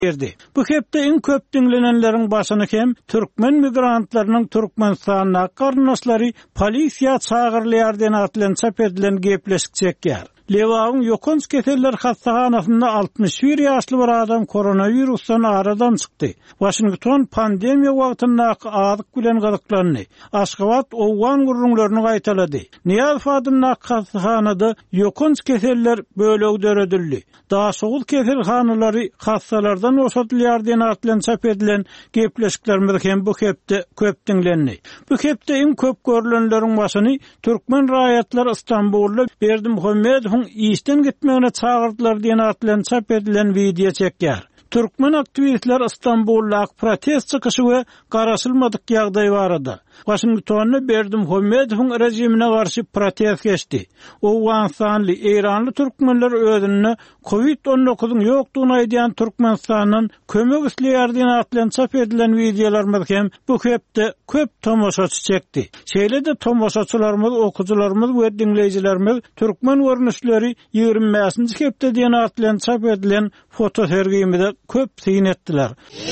berdi. Bu hepde en köp dinlenenlerin başını hem Türkmen migrantlarının Türkmenistan'a garnaşlary polisiýa çağırylýar diýen atlan çap edilen gepleşik çekýär. Lewağın Ýokons keseller hastahanasynda 61 ýaşly bir adam koronavirusdan aradan çykdy. Washington pandemiýa wagtynda adyk bilen galyklanyny, Aşgabat owgan gurrunlaryny gaýtalady. Niýaz adymda hastahanada Ýokons keseller bölegi döredildi. Daha soğuk keselhanalary hastalardan osatylýar diýen atlan çap edilen gepleşiklerimiz hem bu hepde köp dinlendi. Bu hepde en köp görülenleriň başyny Türkmen raýatlar Istanbulda Berdimuhammedowyň işten gitmegine çağırdylar diýen atlan çap edilen video çekýär. Türkmen aktivistler İstanbul'da protest çıkışı ve garaşylmadyk ýagdaý barada. Washington'da Berdimuhammedowyň rejimine garşy protest geçdi. Owganstanly, Eýranly türkmenler özüni COVID-19'un ýokdugyny aýdýan Türkmenistanyň kömek isleýär diýen atlan çap edilen videolarymyz hem bu hepde köp tomoşaçy çekdi. Şeýle-de tomoşaçylarymyz, okuwçylarymyz we dinleýijilerimiz türkmen görnüşleri 25-nji hepde diýen atlan çap edilen foto sergimizde köp syn etdiler.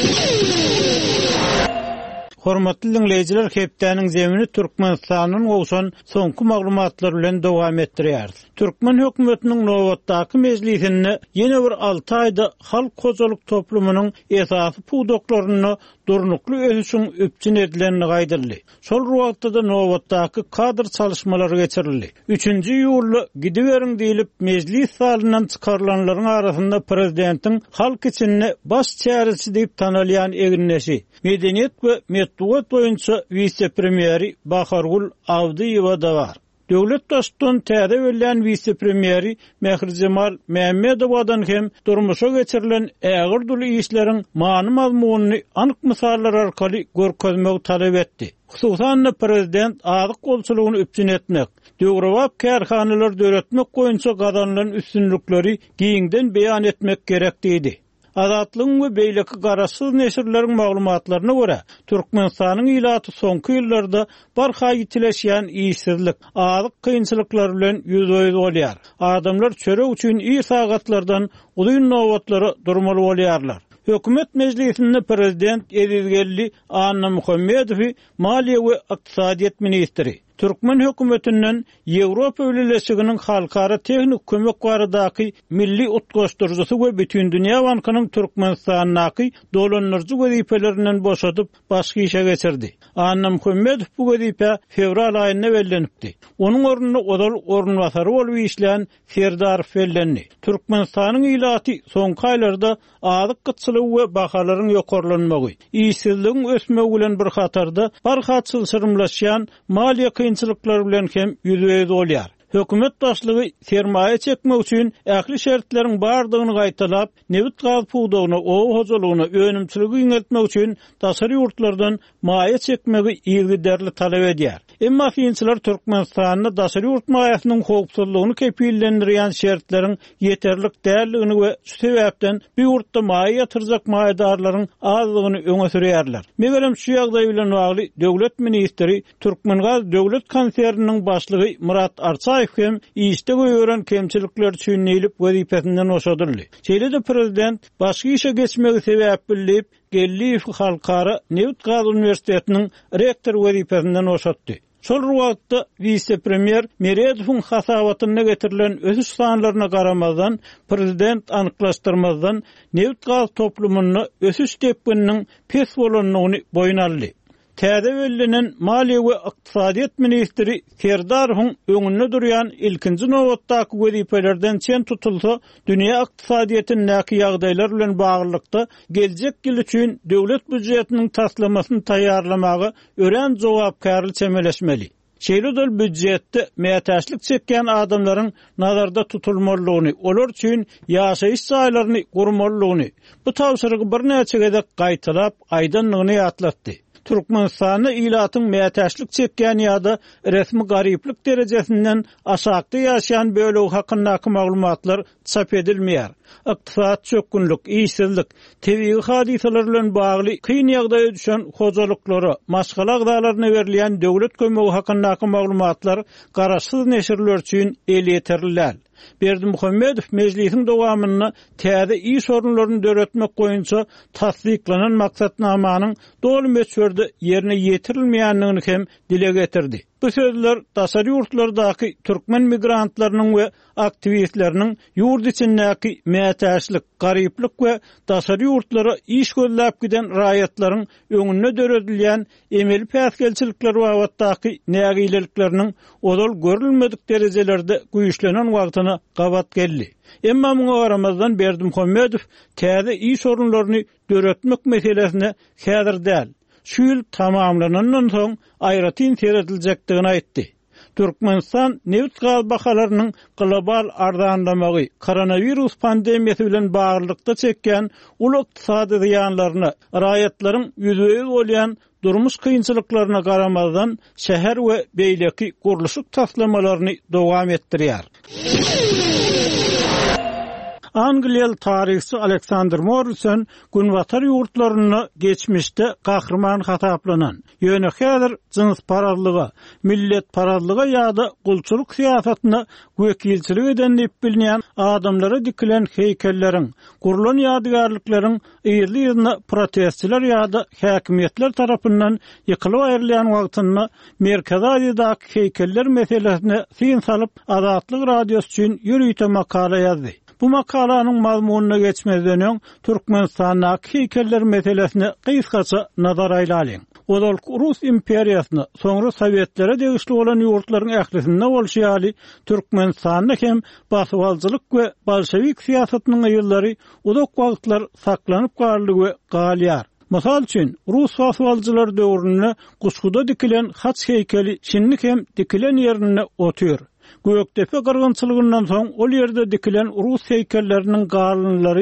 Hormatly dinleýijiler, hepdäniň zemini Türkmenistanyň gowşan soňky maglumatlar bilen dowam etdirýär. Türkmen hökümetiniň nowatdaky mejlisinde ýene bir 6 aýda halk gojalyk toplumynyň esasy puwdoklaryny durnukly ösüşiň üpçün edilenini gaýdyrdy. Şol wagtda nowatdaky kadr çalışmalary geçirildi. 3-nji ýuly gidiveriň diýilip mejlis salyndan çykarlanlaryň arasynda prezidentiň halk içinde baş çäresi diýip tanalýan eginneşi, medeniýet we metduat boýunça vice-premieri Bahargul Awdiýewa da bar. Döwlet başçysynyň täze berilen vice-premieri Mehrijemal Mehmedowadan hem durmuşa geçirilen ägir duly işleriň many mazmunyny anyk misallar arkaly görkezmek talep etdi. Hususan prezident adyk golçulugyny üpçün etmek, döwrewap kärhanalar döretmek boýunça gazanylan üstünlükleri giňden beýan etmek gerek diýdi. Azatlygyň we beýleki garaşsyz neşirleriň maglumatlaryna görä, Türkmenistanyň ýylaty soňky ýyllarda barha ýitileşýän işsizlik, adyk kynçylyklar bilen ýüzüýüz bolýar. Adamlar çörek üçin iyi sagatlardan ulyň nowatlary durmaly bolýarlar. Hökümet meclisinde prezident Edizgelli Anna Muhammedowy, Maliýe we Iqtisadiýet ministri, Türkmen hökümetinden Ýewropa Birleşiginiň halkara tehnik kömek baradaky milli utgaşdyrjysy we bütün dünýä bankynyň Türkmenistanyň dolanlarjy wezifelerinden boşadyp başga işe geçirdi. Anna Muhammedow bu wezife fevral aýynda bellenipdi. Onuň ornuny odal ornwasary bolup işleýän Serdar Fellenni. Türkmenistanyň ýylaty soňky aýlarda adyk gytçylyk we bahalaryň ýokarlanmagy, işsizligiň ösmegi bilen bir hatarda barha çylşyrymlaşýan maliýe kynçylyklar bilen hem ýüzüýüz bolýar. Hökümet başlygy sermaýe çekmek üçin ähli şertleriň bardygyny gaýtalap, nebit gaz puwdogyny, ow hojalygyny, önümçiligi ýeňeltmek üçin daşary ýurtlardan maýe çekmegi ýygyrly talep edýär. Emma kynçylar Türkmenistanyň daşary ýurt maýasynyň howpsuzlygyny kepillendirýän şertleriň ýeterlik däldigini we şu sebäpden bir ýurtda maýe ýatyrjak maýdarlaryň azlygyny öňe sürýärler. Megelem şu ýagdaý bilen bagly döwlet ministri Türkmengaz döwlet konserniniň başlygy Murat Arsaýew hem işde gören kemçilikler çünnelip wezifesinden oşadyldy. Şeýle-de prezident başga işe geçmegi sebäp bilip Gelliýew Halkara Neft Gaz Üniversitetiniň rektor wezifesinden oşatdy. Şol wagtda vice-premier Meredowyň hasabatyna getirilen ösüş sanlaryna garamazdan prezident anyklaşdyrmazdan neft gaz toplumyny ösüş tepkiniň pes bolanyny boyun aldy. Täze bellänen Maliýe we Iqtisadiýet ministri Serdarowyň öňünde durýan ilkinji nowatdaky wezifelerden çen tutulsa, dünýä iqtisadiýetiniň näki ýagdaýlar bilen baglykda geljek ýyl üçin döwlet büdjetiniň taslamasyny taýýarlamagy ören jogapkärlik çemeleşmeli. Şeýle-de büdjetde mätäçlik çekýän adamlaryň nazarda tutulmalygyny, olar üçin ýaşaýyş saýlaryny gurmalygyny, bu tawşyrygy bir näçe gezek gaýtalap aýdanlygyny ýatlatdy. Türkmenistanyň ýylatyň mätäçlik çekýän ýa-da resmi garyplyk derejesinden aşagda ýaşaýan bölegi hakyndaky maglumatlar çap edilmeýär. Iqtisat çökünlük, işsizlik, tebii hadiseler bilen bagly kyn ýagdaýa düşen hojalyklary, maşgala agdalaryna berilýän döwlet kömegi hakyndaky maglumatlar garaşsyz neşirler üçin el ýeterilýär. Berdimuhammedow meclisiň dowamyny täze iş sorunlaryny döretmek boýunça tasdiklanan maksatnamanyň dolu meçherde ýerine ýetirilmeýändigini hem dile getirdi. Bu sözler daşary ýurtlardaky türkmen migrantlarynyň we aktivistleriniň ýurt içindäki mätäçlik, garyplyk we daşary ýurtlara iş gözläp giden raýatlaryň öňüne döredilýän emeli päsgelçilikler wagtdaky nägilelikleriniň odol görülmedik derejelerde güýçlenen wagtyna gabat geldi. Emma muňa garamazdan Berdimuhammedow täze iş sorunlaryny döretmek meselesine häzir däl. Şu ýyl tamamlanandan soň aýratyn serediljekdigini aýtdy. Türkmenistan neft gaz bahalarynyň global arzanlamagy, koronavirus pandemiýasy bilen baglykda çekýän uly ykdysady ziýanlaryny, raýatlaryň ýüzüňe bolýan durmuş kynçylyklaryna garamazdan şäher we beýleki gurulşyk taslamalaryny dowam etdirýär. Angliýaly tarihçi Alexander Morrison günwatar ýurtlaryny geçmişde gahrman hataplanan, ýöne häzir jins parazlyga, millet parazlyga ýa-da gulçylyk siýasatyna wekilçilik eden diýip bilinýän adamlara dikilen heýkelleriň, gurulan ýadygarlyklaryň ýerli ýerine protestçiler ýa-da häkimetler tarapyndan ýykylyp aýrylýan wagtyny Merkezi Aziýadaky heýkeller meselesine syn salyp Azatlyk radiosu üçin ýürüýte makala ýazdy. Bu makalanyň mazmununa geçmezden öň Türkmenistanyň heýkeller meselesine gysgaça nazar aýlalyň. Odal Rus imperiýasyny, soňra Sowietlere degişli bolan ýurtlaryň ählisinde bolşýaly Türkmenistanyň hem basywalçylyk we bolşewik siýasatynyň ýyllary uzak wagtlar saklanyp garly we galýar. Masal üçin Rus basywalçylar döwründe Guşguda dikilen haç heýkeli şinlik hem dikilen ýerine otýar. Göktepe gyrgynçylygyndan soň ol ýerde dikilen Rus heýkelleriniň garlynlary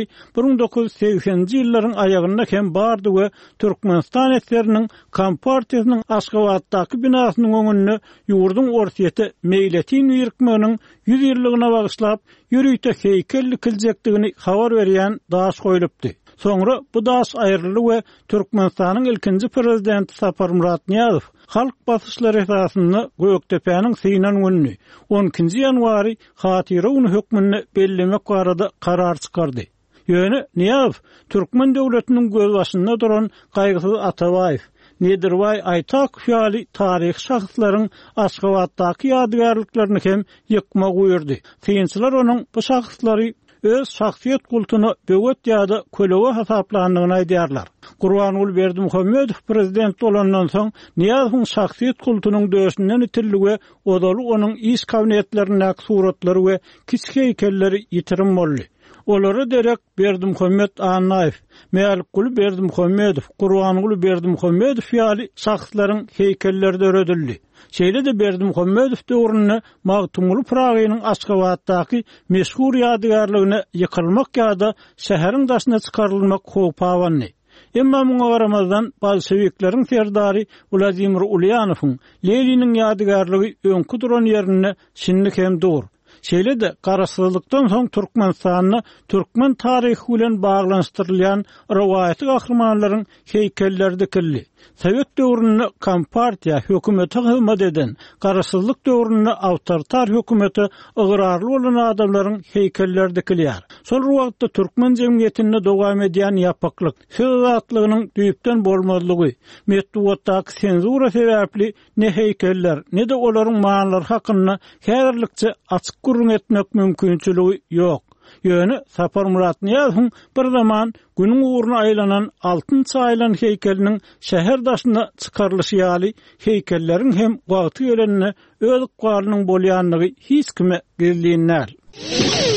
1980-nji ýyllaryň aýagynda hem bardy we Türkmenistan etleriniň Kompartiýasynyň Aşgabatdaky binasynyň öňünde ýurdun ortaýety meýletin ýyrkmanyň 100 ýyllygyna bagyşlap ýürüýte heýkel dikiljekdigini habar berýän daş goýulypdy. Soňra bu daş aýryly we Türkmenistanyň ilkinji prezidenti Sapar Murat Niýazow halk basyşlary esasyny Göktepe'niň synan günü 12 ýanwary hatyra uny hökmüni bellemek barada karar çykardy. Ýöne Niýazow Türkmen döwletiniň göz başynda duran Gaýgysyz Atabaýew, Nedirway Aýtak ýaly taryh şahsylaryň Aşgabatdaky ýadygarlyklaryny hem ýykmak buyurdy. Synçylar onuň bu şahslary öz şahsiýet kultuny böwet ýa-da kölewe hasaplandygyny aýdýarlar. Gurbanuly Berdimuhammedow prezident bolandan soň Niýazowyň şahsiýet kultunyň döşünden itiriligi odaly onuň iş kabinetlerindäki suratlary we kiçik heýkelleri ýitirim boldy. Olary derek Berdimuhammed Annaýew, Mälikul Berdimuhammedow, Gurbanuly Berdimuhammedow ýaly şahslaryň heýkelleri döredildi. Şeýle de Berdimuhammedow döwrüne Magtumly Pragynyň Aşgabatdaky meşhur ýadygarlygyny ýykylmak ýa-da şäheriň daşyna çykarylmak howpawandy. Emma muňa garamazdan bolşewikleriň serdary Vladimir Ulýanowyň Leniniň ýadygarlygy öňkü duran ýerine şinlik hem dur. Şeýle de garaşsyzlykdan soň Türkmenistanyny türkmen taryhy bilen baglanşdyrylýan rawayaty gahrmanlaryň heýkelleri dikildi. Sovet döwründe Kompartiýa hökümeti hyzmat eden, garaşsyzlyk döwründe awtoritar hökümeti ıgrarly bolan adamlaryň heýkelleri dikilýär. Şol wagtda türkmen jemgyýetinde dowam edýän ýapaklyk, söz azatlygynyň düýpden bolmazlygy, metduwatdaky senzura sebäpli ne heýkeller, ne de olaryň manlary hakynda häzirlikçe açyk gurrun etmek mümkinçiligi ýok. Ýöne Sapar Murat Niýazowyň bir zaman günüň uğruna aýlanan altyn çaýlan heýkeliniň şäher daşyna çykarylyşy ýaly heýkelleriň hem wagty gelenine öz ykbalynyň bolýanlygy hiç kime gizlenýär.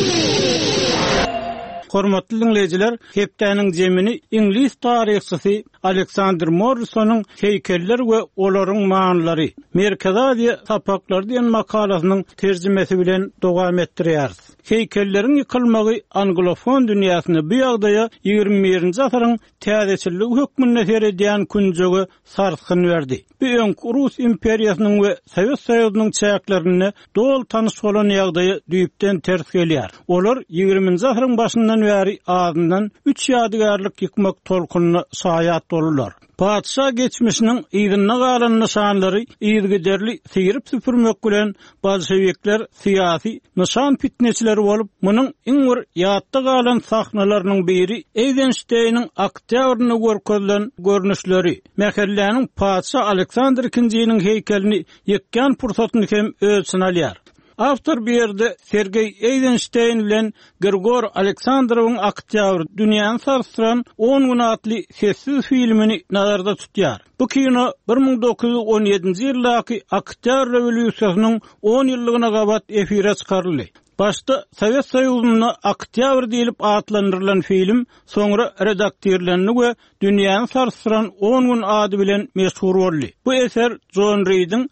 Hormatly dinleyijiler, hepdeniň jemini İngiliz taryhçysy Alexander Morrison'un heykeller we olaryň manlary Merkez Aziýa tapaklar diýen makalasynyň terjimesi bilen dowam etdirýär. Heykellerin yıkılmagy anglofon dünýäsine bu ýagdaýa 21-nji asyryň täzeçilik hökmüne seredýän künjegi sarsgyn berdi. Bu öňkü Rus imperiýasynyň we Sowet Soýuzynyň çäklerini dol tanyş bolan ýagdaýy düýpden ters gelýär. Olar 20-nji asyryň başyndan bäri ağzyndan 3 ýadygarlyk ýykmak tolkunyna şaýat bolurlar. Padşah geçmişinin ýygyna galan nişanlary ýygyderli sýryp süpürmek bilen bolşewikler syýasy nişan fitneçileri bolup, munyň iň bir ýatda galan sahnalarynyň biri Eisenstein'in aktýoryny görkezlen görnüşleri. Mäkelläniň padşah Alexander II-niň heykelini ýekkan pursatyny hem ölçün alýar. Awtor bir yerde Sergey Eisenstein bilen Grigor Aleksandrowyň aktýor dünýäni sarsıran 10 gün atly sessiz filmini nazarda tutýar. Bu kino 1917-nji ýyldaky aktýor rewolýusiýasynyň 10 ýyllygyna gabat efire çykaryldy. Başta Sowet Soýuzyna aktýor diýilip atlandyrılan film soňra redaktörlerini we dünýäni sarsıran 10 gün ady bilen meşhur boldy. Bu eser John Reed'in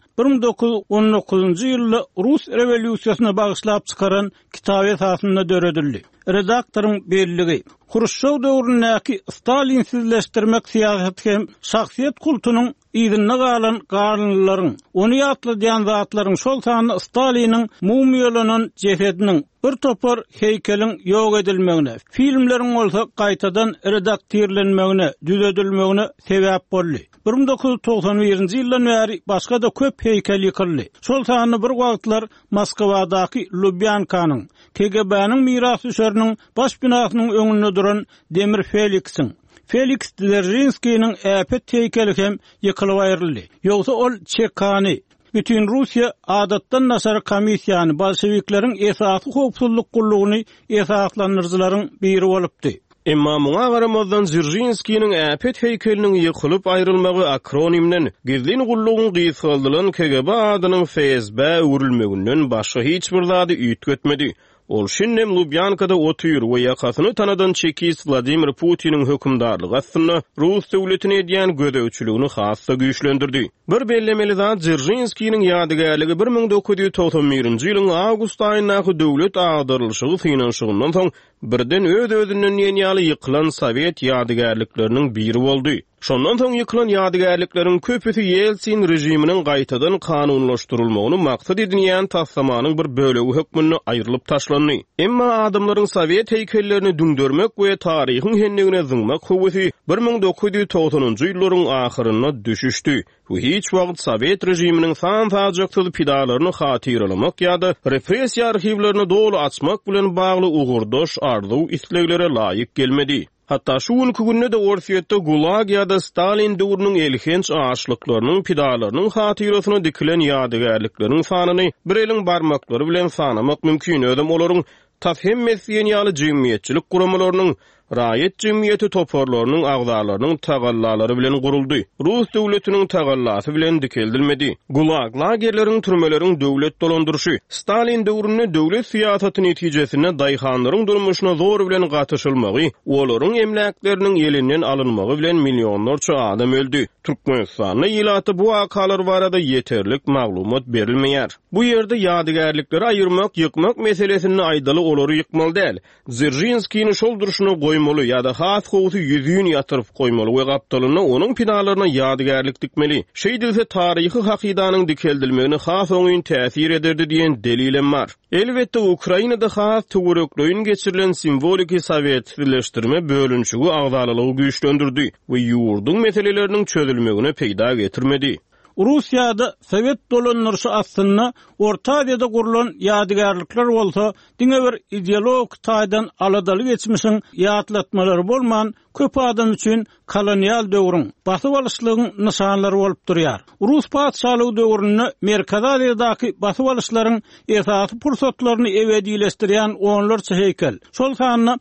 1919-njy ýylda Rus rewolýusiýasyna bagyşlap çykaran kitap esasynda döredildi. Redaktoryň bellige Xruşşow döwründäki Stalinsizleşdirmek siýasaty hem şahsiýet kultunyň ýygyna galan garynlaryň ony ýatlaýan zatlaryň şol sany Staliniň mumiyalanan jesediniň bir topar heykeliň ýok edilmegine, filmleriň bolsa gaýtadan redaktörlenmegine, düzedilmegine sebäp boldy. 1991-nji ýyldan bäri başga da köp heykel ýykyldy. Şol sany bir wagtlar Moskwadaky Lubyankanyň, KGB-niň miras düşäriniň baş binasynyň öňünde duran Demir Felix'iň, Felix Dzerzhinski'nin äpet heykeli hem ýykylyp aýryldy. Ýogsa ol Çekany, bütün Rusiya adatdan nasar komissiýany bolşewikleriň esasy howpsuzlyk gullugyny esaslandyrjylaryň biri bolupdy. Emma muňa garamazdan Dzerzhinski'nin äpet heykeliniň ýykylyp aýrylmagy akronimden gizlin gullugyň gysgaldylan KGB adynyň FSB öwrülmeginden başga hiç bir zady üýtgetmedi. Ol şinnem Lubyankada otyr we ýakasyny tanadan çekis Vladimir Putin'in hökümdarlygy aslynda Rus döwletine edýän gödäwçiligini hassa güýçlendirdi. Bir bellemeli zat Dzerzhinski'nin ýadygarlygy 1991-nji ýylyň awgust aýyndaky döwlet agdyrylşygy finanşygynyň soň birden öz-özünden ýeni ýykylan Sowet ýadygarlyklarynyn biri boldy. Şondan soň ýykylan ýadygarlyklaryň köpüsi Yeltsin rejiminiň gaýtadan kanunlaşdyrylmagyny maksat edinýän taslamanyň bir bölegi hökmüne aýrylyp taşlandy. Emma adamlaryň Sowet heykellerini düňdörmek we taryhyň hennegine zyňmak howsy 1990-njy ýyllaryň ahyryna düşüşdi. Bu hiç wagt Sowet rejiminiň san-sajaksız pidalaryny hatyrlamak ýa-da repressiýa arhivlerini dolu açmak bilen bagly ugurdoş arzuw isleglere laýyk gelmedi. Hatta şu gününe de Orsiýetde Gulag ýa-da Stalin döwrüniň elhenç aşlyklarynyň pidalarynyň hatyrasyna dikilen ýadygarlyklaryň sanyny bir eliň barmaklary bilen sanamak mümkin. Ödem olaryň tafhem mesýenýaly jemgyýetçilik guramalarynyň Raýat jemgyýeti toparlarynyň agzalarynyň tagallalary bilen guruldy. Rus döwletiniň tagallasy bilen dikeldilmedi. Gulag lagerleriň türmeleriň döwlet dolandyrşy, Stalin döwründe döwlet syýasaty netijesinde daýhanlaryň durmuşyna zor bilen gatyşylmagy, olaryň emlaklarynyn elinden alynmagy bilen millionlarça adam öldü. Türkmenistanyň ýylaty bu akalar barada ýeterlik maglumat berilmeýär. Bu ýerde ýadygarlykları aýyrmak, ýykmak meselesini aýdaly olary ýykmaly däl. Dzerzhinski'ni şol duruşyna goýmaly ýa-da has howsy ýüzüni ýatyryp goýmaly we gapdalyna onuň pinalaryna ýadygarlyk dikmeli. Şeýdilse taryhy hakydanyň dikeldilmegine has oňun täsir ederdi diýen delilem bar. Elbetde Ukrainada has töwerekleýin geçirilen simbolik sowetleşdirme bölünçügi agzalylygy güýçlendirdi we ýurdun meseleleriniň çözülmegine peýda getirmedi. Rusiýada Sowet dolanyrşy aslynda Orta Aziýada gurulan ýadygarlyklar bolsa, diňe bir ideolog taýdan aladaly geçmişiň ýatlatmalary bolman köp adam üçin kolonial döwrüň basyp alyşlygyň nişanlary bolup durýar. Rus padşahlygy döwründe Merkez Aziýadaky basyp alyşlaryň esasy pursatlaryny ebedileşdirýän onlarça heykel. Şol sanyny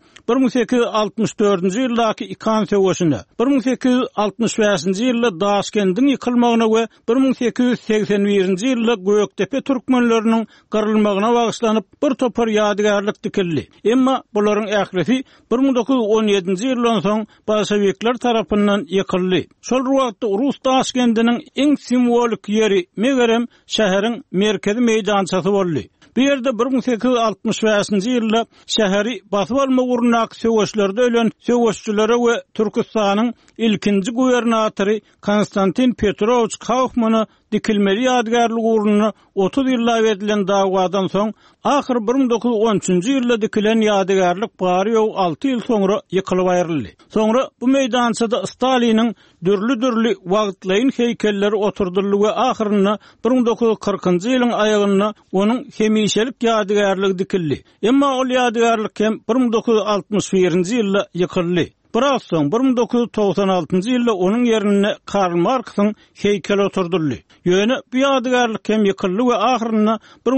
1864-nji ýyldaky Ikan söwüşinde, 1865-nji ýylda Daşkendiň ýykylmagyna we 1881-nji ýylda Göktepe türkmenleriniň garylmagyna bagyslanıp bir topar ýadygarlyk dikildi. Emma bularyň ählisi 1917-nji ýyldan soň bolşewikler tarapyndan ýykyldy. Şol wagtda Rus Taşkentiniň iň simwolik ýeri megerem şäheriň merkezi meýdançasy boldy. Bu ýerde 1865-nji ýylda şäheri basyp alma urunak söwüşlerde ölen söwüşçülere we Türkistanyň ilkinji gubernatory Konstantin Petrovich Kaufmana dikilmeli ýadgarlyk urunyna 30 ýylla berilen dagwadan soň ahir 1913-nji ýylda dikilen ýadgarlyk bary ýok 6 ýyl soňra ýykylyp aýryldy. Soňra bu meýdançada Staliniň dürli wagtlaýyn heýkelleri oturdyldy we ahyryna 1940-njy ýylyň aýagyna onuň hemişelik ýadgarlygy dikildi. Emma ol ýadgarlyk hem 1961-nji ýylda ýykyldy. Biraz soň 1996-njy ýylda onuň ýerine Karl Marxyň heýkeli oturdyldy. Ýöne bu ýadgarlyk hem ýykyldy we ahyryna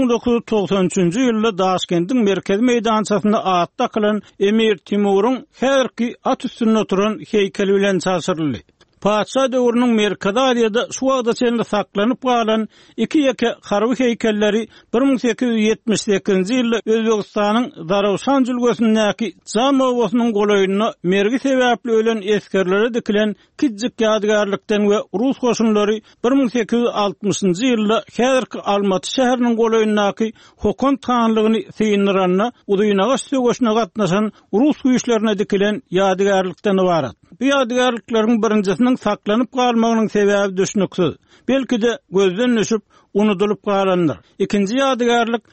1993-nji ýylda Daşkentiň merkezi meýdançasyna at takylan Emir Timuryň häzirki at üstünde oturan heýkeli bilen çarşyryldy. Paçsa döwrüniň Merkezi Aziýada şu wagda çenli saklanyp galan iki ýeke harby heýkelleri 1878-nji ýylda Özbegistanyň Darawşan jülgesindäki Jam owasynyň golaýyna mergi sebäpli ölen eskerlere dikilen kiçik ýadgarlykdan we Rus goşunlary 1860-njy ýylda häzirki Almaty şäheriniň golaýyndaky Hokon tanlygyny syýndyranna Uduýnagaş söwüşine gatnaşan Rus güýçlerine dikilen ýadgarlykdan ibarat. Bu ýadgarlyklaryň birinjisiniň saklanyp galmagynyň sebäbi düşnüksiz. Belki-de gözden düşüp unutulup galandyr. Ikinji ýadgarlyk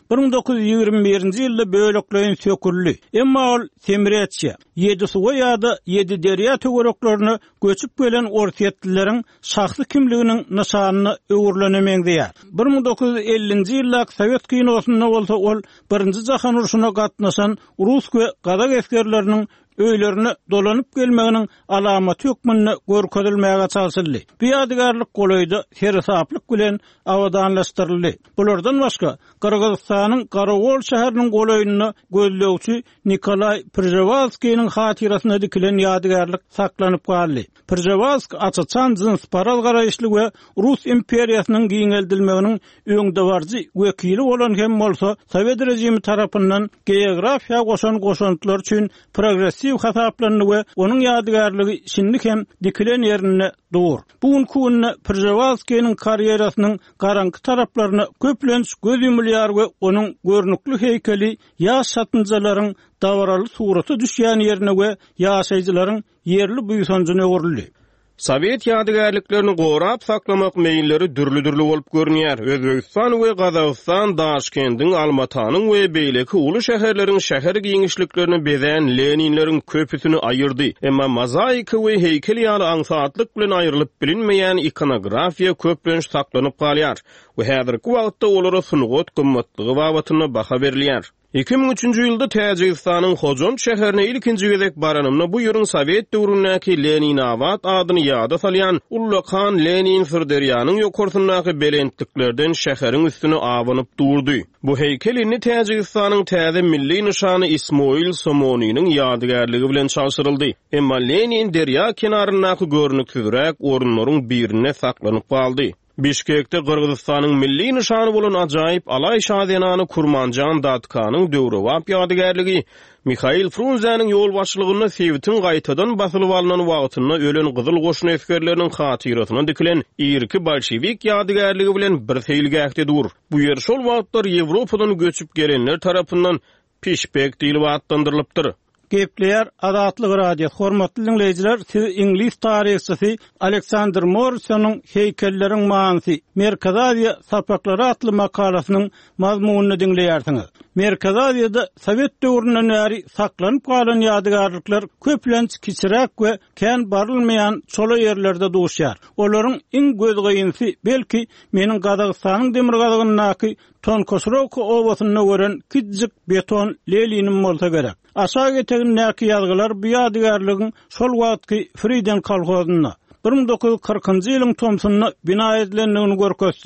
1921-nji ýylda bölekleýin söküldi. Emma ol Semiretçi, 7 suwa ýa-da 7 derýa töwereklerini göçüp gelen orsiýetlileriň şahsy kimliginiň nişanyny öwürlenemeňdir. 1950-nji ýylda Sowet kinosunda bolsa ol Birinji jahan uruşyna gatnaşan Rus we Kazak eskerleriniň öýlerini dolanyp gelmeginiň alamaty hökmünde görkezilmäge çalşyldy. Bu ýadgarlyk golaýda hersaplyk bilen awadanlaşdyryldy. Bulardan başga Kyrgyzstanyň Karawol şäheriniň golaýyny gözlegçi Nikolay Przewalskiň hatirasyna dikilen ýadgarlyk saklanyp galdy. Przewalski açyçan jins paral garaýşly we Rus imperiýasynyň giňeldilmeginiň öňdewarjy wekili bolan hem bolsa Sowet rejimi tarapyndan geografiýa goşan goşantylar üçin progressiw hasaplandy we onuň ýadgarlygy şindik hem dikilen ýerine dur. Bu günne Przewalskiň karýerasynyň garanky taraplaryna köplenç göz ýumulýar we onuň görnükli heýkeli ýaş satynjalaryň dawaraly suraty düşýän ýerine we ýaşaýjylaryň yerli buýsanjyna öwrüldi. Sowet ýadgarlyklerini gorap saklamak meýilleri dürli bolup görünýär. Özbegistan we Gazagystan Daşkentiň, Almatanyň we beýleki uly şäherleriň şäher giňişliklerini bezen Leninleriň köpüsini aýyrdy. Emma mozaika we heýkel ýaly aňsatlyk bilen aýrylyp bilinmeýän ikonografiýa köplenç saklanyp galýar. We häzirki wagtda olara sunugat gymmatlygy babatyna baha berilýär. 2003-nji ýylda Täjikistanyň Hojom şäherine ilkinji gezek baranymna bu ýyryň Sowet döwründäki Leninabad adyny ýada salýan Ullakan Lenin Sirderýanyň ýokursundaky belentliklerden şäheriň üstüne awanyp durdy. Bu heýkelini Täjikistanyň täze milli nişany Ismoil Somonynyň ýadgarlygy bilen çalşyryldy. Emma Lenin derýa kenaryndaky görnüksizrek orunlaryň birine saklanyp galdy. Bişkekde Kırgızstanyň milli nişany bolan ajaýyp alay şadenany Kurmanjan Datkanyň döwrewap ýadgarlygy Mikhail Frunze'nin yol başçylygyna Sewitin gaýtadan basylyp alynan wagtyna ölen gyzyl goşun eskerleriniň hatirasyna dikilen irki bolşewik ýadgarlygy bilen bir seýilgäkde dur. Bu ýer şol wagtlar Ýewropadan göçüp gelenler tarapyndan Pişbek diýilip atlandyrylypdyr. Gepleyer Adatlyk radio hormatly dinleyijiler, siz İngiliz tarihçisi Alexander Morrison'un heýkelleriň maňsy Merkezi Aziýa sapaklary atly makalasynyň mazmunyny dinleýärsiňiz. Merkezi Aziýada Sowet döwründen bäri saklanyp galan ýadgarlyklar köplenç kiçirek we kän barylmaýan çolo ýerlerde duşýar. Olaryň iň gözgeýinsy belki meniň Gazagystanyň demir gazagyndaky Tonkosrowka owasyna gören kiçik beton lelinim bolsa gerek. Aşağı getegindäki ýazgylar bu ýadgarlygyň şol wagtky Frieden kolhozyna 1940-njy ýylyň Tomsonyna bina edilendigini görkezse,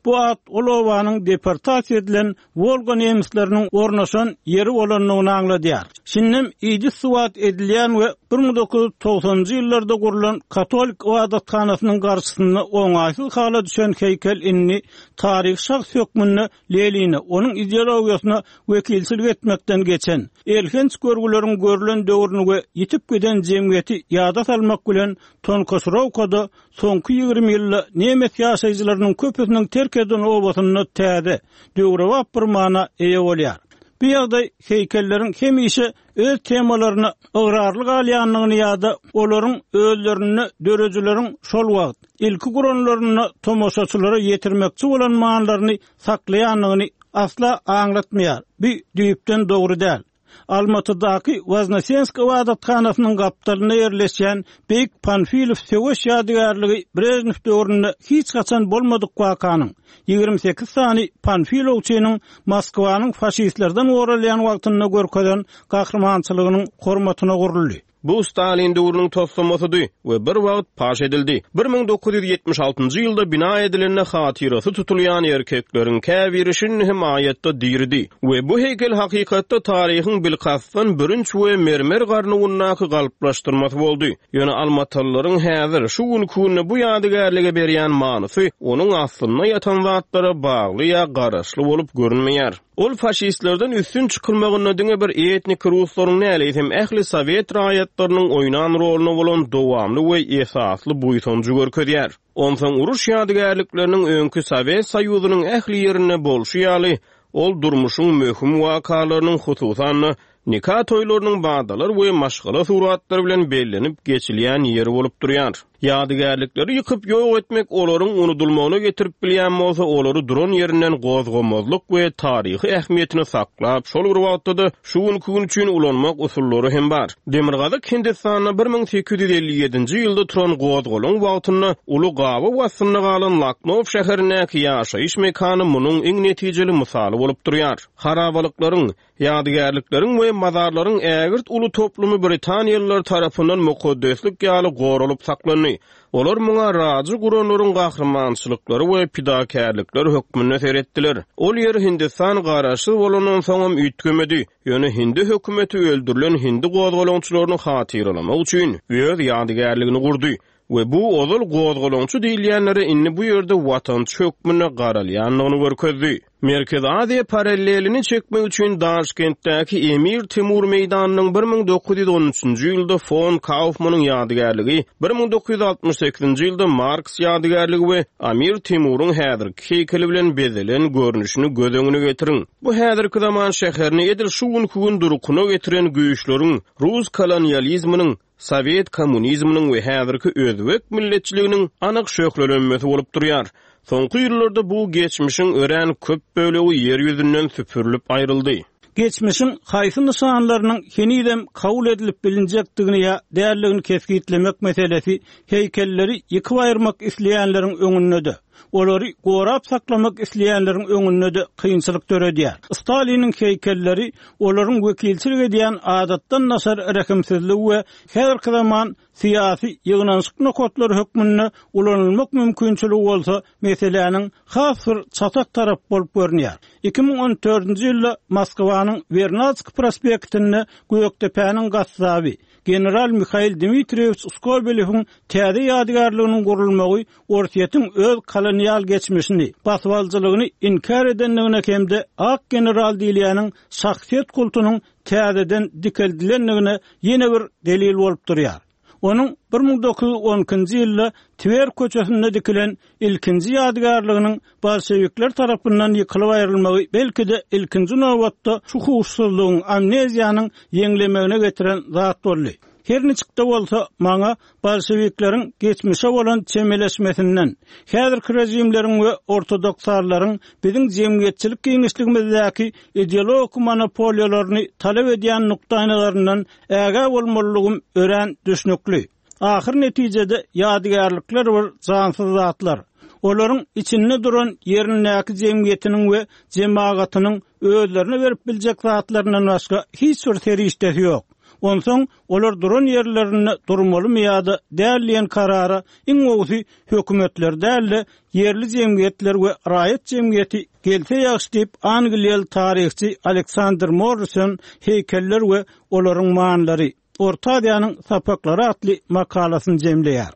Bu at Olowanyň deportasiýa edilen Volga nemisleriniň ornaşan yeri bolanlygyny aňladýar. Şinnem ýygy suwat edilýän we 1990-njy ýyllarda gurulan Katolik ibadatxanasynyň garşysyna oňaýsyz hala düşen heýkel inni taryh şahs hökmüne Leline onuň ideologiýasyna wekilçilik etmekden geçen elhenç görgüleriň görülen döwrüne we ýitip giden jemgyýeti ýada salmak bilen Tonkoşrowkada soňky 20 ýylda nemet ýaşaýjylarynyň köpüsiniň terk eden obasyny täze döwre wap bir mana eýe bolýar. Bu ýagdaý heýkelleriň hemişe öz temalaryna ograrlyk alýanlygyny ýa-da olaryň özlerini dörejileriň şol wagt ilki guranlaryny tomoşaçylara ýetirmekçi bolan manlaryny saklaýanlygyny asla aňlatmaýar. Bu düýpden dogry däl. Almatydaky Vaznesensk ibadatxanasynyň gapdalyna ýerleşýän Beyk Panfilov söwüş ýadygarlygy Brezhnev döwründe hiç gaçan bolmadyk wakanyň 28 sany Panfilovçynyň Moskwanyň faşistlerden oralýan wagtyna görkezden gahrmançylygynyň hormatyna guruldy. Bu Stalin döwrüniň toslamasydy we bir wagt paş edildi. 1976-njy ýylda bina edilenine hatyrasy tutulýan erkekleriň käbirişin himayetde dirdi we bu heýkel hakykatda taryhyň bilkasdan birinç we mermer garnygynaky galyplaşdyrmasy boldy. Ýöne almatlaryň häzir şu günkunny bu ýadygarlyga berýän manysy onuň aslyna ýatan zatlara bagly ýa garaşly bolup görünmeýär. Ol faşistlerden üstün çykylmagyna diňe bir etnik ruslaryň näleýsem ähli Sowet raýatlarynyň oýnan roluny bolan dowamly we esasly buýsunjy görkezýär. Onsoň uruş ýadygarlyklarynyn öňkü Sowet Soýuzynyň ähli ýerine bolşy ýaly ol durmuşyň möhüm wakalarynyň hususan nikah toýlarynyň bagdalar we maşgala suratlary bilen bellenip geçilýän ýeri bolup durýar. Ýadygarlykları ýykyp ýok etmek olaryň unutulmagyna getirip bilýän bolsa olary duran ýerinden gozgamazlyk we taryhy ähmiýetini saklap şol bir wagtda şu gün üçin ulanmak usullary hem bar. Demirgazyk Hindistanyna 1857-nji ýylda turan gozgalaň wagtyna uly gawa wasyna galan Lucknow şäherindäki ýaşaýyş mekany munyň iň netijeli misaly bolup durýar. Harabalyklaryň, ýadygarlyklaryň we mazarlaryň ägirt uly toplumy Britaniýalılar tarapyndan mukaddeslik ýaly goralyp saklandy. Olar muňa razy guranlaryň gahrmançylyklary we pidakärlikleri hökmüne seretdiler. Ol ýer Hindistan garaşy bolandan soňam üýtgemedi. Ýöne Hindi hökümeti öldürilen Hindi gozgalaňçylaryny hatyrlamak üçin öz ýadygarlygini gurdy. We bu ozal gozgalaňçy diýilýänlere inni bu ýerde watançy hökmüne garalýanlygyny görkezdi. Merkez Aziýa parallelini çekmek üçin Daşkentdäki Emir Temur meýdanynyň 1913-nji ýylda von Kaufmanyň ýadygarlygy, 1968-nji ýylda Marks ýadygarlygy we Amir Temuryň häzirki heýkeli bilen bezelen görnüşini göz öňüne getiriň. Bu häzirki zaman şäherini edil şu gün durukuna getiren güýçleriň Rus kolonializmynyň, Sowet kommunizmynyň we häzirki özbek milletçiliginiň anyk şöhretlenmesi bolup durýar. Soňky ýyllarda bu geçmişiň ören köp bölegi ýer ýüzünden süpürilip aýryldy. Geçmişin haýsy nişanlarynyň henidem kabul edilip bilinjekdigini ýa därligini keskitlemek meselesi heýkelleri ýykyp aýyrmak isleýänleriň öňünde. Olary gorap saklamak isleýänleriň öňünde kynçylyk töredýär. Staliniň heýkelleri olaryň wekilçilik edýän adatdan nasar rekimsizlik we häzirki zaman siyasi ýygnançyk nokatlary hökmünde ulanylmak mümkinçiligi bolsa meseleniň has bir çatak tarap bolup görünýär. 2014-nji ýylda Moskwanyň Vernadsk prospektinde Göktepe'niň gassaby General Mikhail Dmitrievich Skobelev'in täze ýadygarlygynyň gurulmagy Orsiýetiň öz kolonial geçmişini, basbalçylygyny inkar edenligine hemde ak general diýilýäniň şahsiýet kultunyň täzeden dikeldilenligine ýene bir delil bolup durýar. Onun 1912-nji ýylda Tver köçesinde dikilen ilkinji ýadygarlygynyň bolşewikler tarapyndan ýykylyp aýrylmagy belki-de ilkinji nowatda şu hukuksuzlygyň amneziýanyň ýeňlemegine getiren zat boldy. Her niçikde bolsa maňa bolşewikleriň geçmişe bolan çemeleşmesinden, häzirki rejimleriň we ortodoksarlaryň biziň jemgyýetçilik giňişligimizdäki ideologik monopoliýalaryny talap edýän nukdaýlaryndan äge bolmalygym ören düşnükli. Ahir netijede ýadygarlyklar we jansyz zatlar. Olaryň içinde duran ýerindäki jemgyýetiniň we jemaatynyň özlerine berip biljek zatlarynyň başga hiç bir serişdesi ýok. Onsoň olar duran yerlerini durmaly ýa-da dälleýän karara iň owsy hökümetler dälle yerli jemgyýetler we raýat jemgyýeti gelse ýaşy diýip Angliýaly taryhçy Alexander Morrison heykeller we olaryň manlary Orta Aziýanyň sapaklary atly makalasyny jemleýär.